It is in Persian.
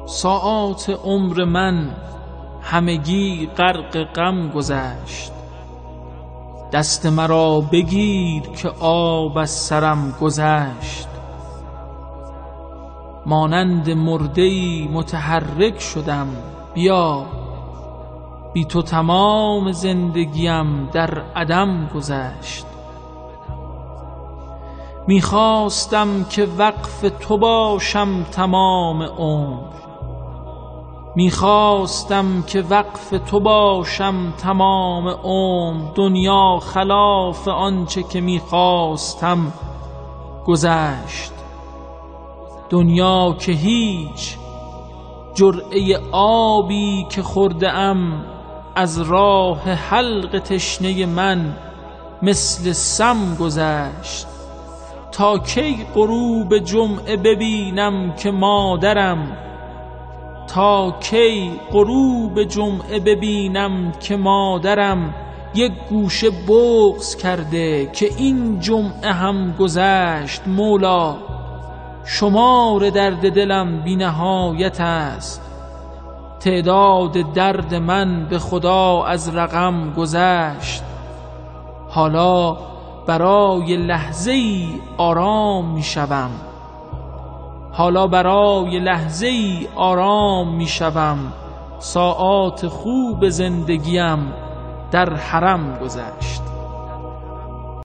ساعات عمر من همگی غرق غم گذشت. دست مرا بگیر که آب از سرم گذشت. مانند مرده‌ای متحرک شدم، بیا بی تو تمام زندگیم در عدم گذشت. میخواستم که وقف تو باشم تمام عمر، میخواستم که وقف تو باشم تمام عمر. دنیا خلاف آنچه که میخواستم گذشت. دنیا که هیچ، جرعه آبی که خورده ام از راه حلق تشنه من مثل سم گذشت. تا کی غروب جمعه ببینم که مادرم، تا کی غروب جمعه ببینم که مادرم یک گوشه بغض کرده که این جمعه هم گذشت. مولا شمار درد دلم بی نهایت است، تعداد درد من به خدا از رقم گذشت. حالا برای لحظه‌ای آرام می‌شوم، حالا برای لحظه‌ای آرام می‌شوم. ساعات خوب زندگیم در حرم گذشت.